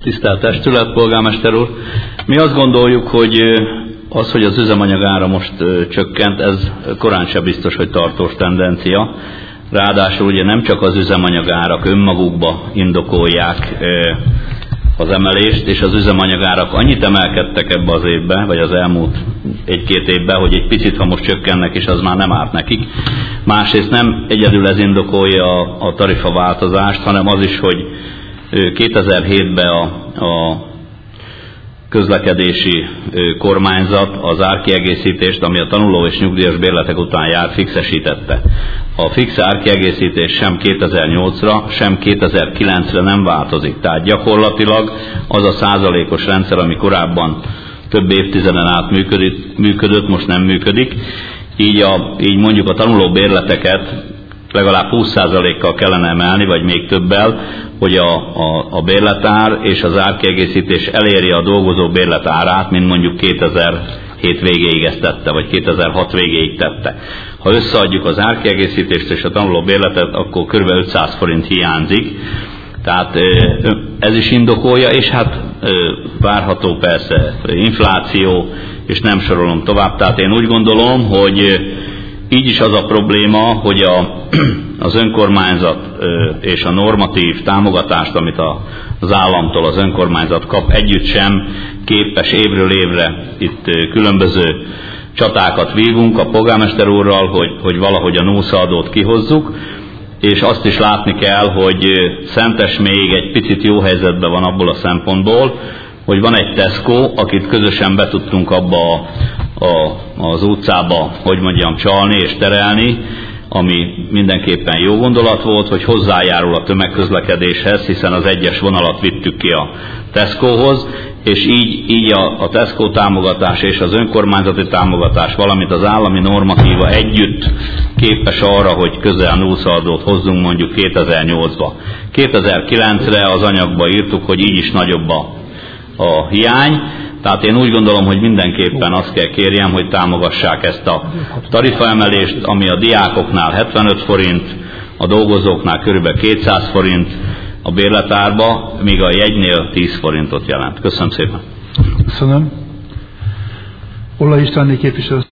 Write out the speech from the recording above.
Tisztelt Testület, polgármester úr! Mi azt gondoljuk, hogy az, hogy az üzemanyag ára most csökkent, ez korán sem biztos, hogy tartós tendencia. Ráadásul ugye nem csak az üzemanyag árak önmagukba indokolják az emelést, és az üzemanyag árak annyit emelkedtek ebbe az évbe, vagy az elmúlt egy-két évben, hogy egy picit, ha most csökkennek, és az már nem árt nekik. Másrészt nem egyedül ez indokolja a tarifaváltozást, hanem az is, hogy 2007-ben a közlekedési kormányzat az árkiegészítést, ami a tanuló és nyugdíjas bérletek után jár, fixesítette. A fix árkiegészítés sem 2008-ra, sem 2009-re nem változik. Tehát gyakorlatilag az a százalékos rendszer, ami korábban több évtizeden át működött, most nem működik. Így mondjuk a tanuló bérleteket legalább 20%-kal kellene emelni, vagy még többel, hogy a bérletár és az árkiegészítés elérje a dolgozó bérletárát, mint mondjuk 2007 végéig ezt tette, vagy 2006 végéig tette. Ha összeadjuk az árkiegészítést és a tanuló bérletet, akkor kb. 500 forint hiányzik. Tehát ez is indokolja, és hát várható persze infláció, és nem sorolom tovább. Tehát én úgy gondolom, hogy így is az a probléma, hogy az önkormányzat és a normatív támogatást, amit az államtól az önkormányzat kap, együtt sem képes évről évre itt különböző csatákat vívunk a polgármester úrral, hogy valahogy a NUSZ adót kihozzuk, és azt is látni kell, hogy Szentes még egy picit jó helyzetben van abból a szempontból, hogy van egy Tesco, akit közösen be tudtunk abba az utcába, hogy mondjam, csalni és terelni, ami mindenképpen jó gondolat volt, hogy hozzájárul a tömegközlekedéshez, hiszen az egyes vonalat vittük ki a Tescohoz, és így a Tesco támogatás és az önkormányzati támogatás, valamint az állami normatíva együtt képes arra, hogy közel 0 adót hozzunk mondjuk 2008-ba. 2009-re az anyagba írtuk, hogy így is nagyobb a hiány. Tehát én úgy gondolom, hogy mindenképpen azt kell kérjem, hogy támogassák ezt a tarifaemelést, ami a diákoknál 75 forint, a dolgozóknál kb. 200 forint a bérletárba, míg a jegynél 10 forintot jelent. Köszönöm szépen. Köszönöm. Ollai Istváné képviselő.